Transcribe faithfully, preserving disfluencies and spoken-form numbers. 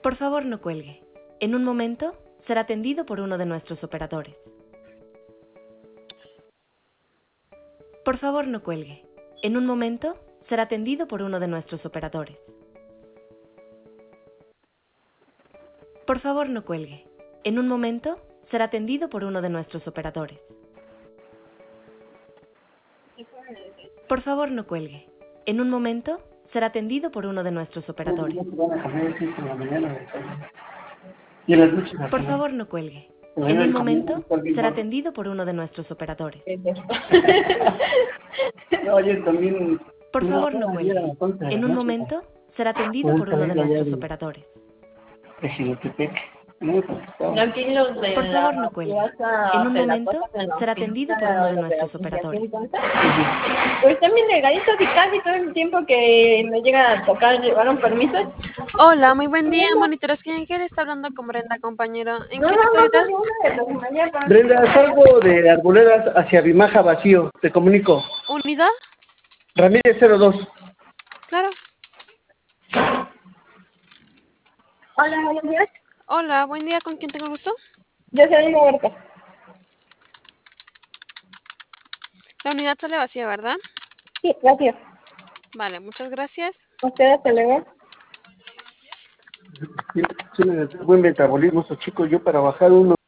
Por favor, no cuelgue. En un momento será atendido por uno de nuestros operadores. Por favor, no cuelgue. En un momento será atendido por uno de nuestros operadores. Por favor, no cuelgue. En un momento será atendido por uno de nuestros operadores. Por favor, no cuelgue. En un momento será atendido por uno de nuestros operadores. Y en las noches Por hacemos. favor, no cuelgue. Pero En en un el camión, momento está bien será gordo. atendido por uno de nuestros operadores. No, ayer también. Por No, favor, no ayer a cuelgue. las once de la En un noche. momento será atendido Pues por está uno de bien allá nuestros de operadores. Ejidotepec. Muy preocupado. Aquí los de Por favor, no la cuelgue. En plaza un de las momento cosas en la será atendido por uno oficina, de los de la nuestros operadores. asociación, entonces. Pues están bien delgaditos y casi todo el tiempo que me llega a tocar llevaron permisos. Hola, muy buen día, No, no, monitores. ¿Quién quiere? Está hablando con Brenda, compañero. ¿En no, qué te puedo no ayudar? soy una de los de mañana, pero Brenda, salgo de Arboledas hacia Bimaja vacío. Te comunico. ¿Unidad? Ramírez cero dos. Claro. Hola, buenos días. Hola, buen día. ¿Con quién tengo el gusto? Yo soy Huerta. La unidad sale vacía, ¿verdad? Sí, gracias. Vale, muchas gracias. Usted hasta luego. Tienen buen metabolismo esos chicos. Yo para bajar uno.